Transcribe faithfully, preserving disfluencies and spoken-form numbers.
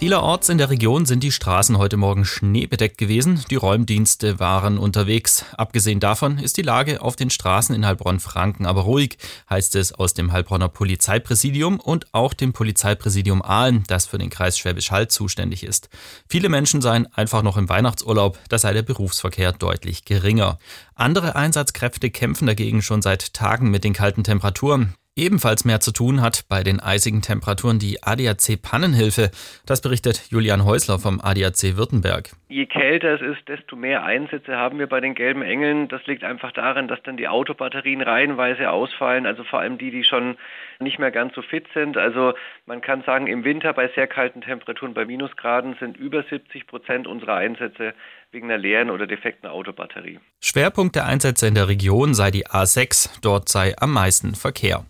Vielerorts in der Region sind die Straßen heute Morgen schneebedeckt gewesen. Die Räumdienste waren unterwegs. Abgesehen davon ist die Lage auf den Straßen in Heilbronn-Franken aber ruhig, heißt es aus dem Heilbronner Polizeipräsidium und auch dem Polizeipräsidium Aalen, das für den Kreis Schwäbisch Hall zuständig ist. Viele Menschen seien einfach noch im Weihnachtsurlaub, da sei der Berufsverkehr deutlich geringer. Andere Einsatzkräfte kämpfen dagegen schon seit Tagen mit den kalten Temperaturen. Ebenfalls mehr zu tun hat bei den eisigen Temperaturen die A D A C Pannenhilfe. Das berichtet Julian Häusler vom A D A C Württemberg. Je kälter es ist, desto mehr Einsätze haben wir bei den gelben Engeln. Das liegt einfach daran, dass dann die Autobatterien reihenweise ausfallen, also vor allem die, die schon nicht mehr ganz so fit sind. Also man kann sagen, im Winter bei sehr kalten Temperaturen, bei Minusgraden, sind über siebzig Prozent unserer Einsätze wegen einer leeren oder defekten Autobatterie. Schwerpunkt der Einsätze in der Region sei die A sechs, dort sei am meisten Verkehr.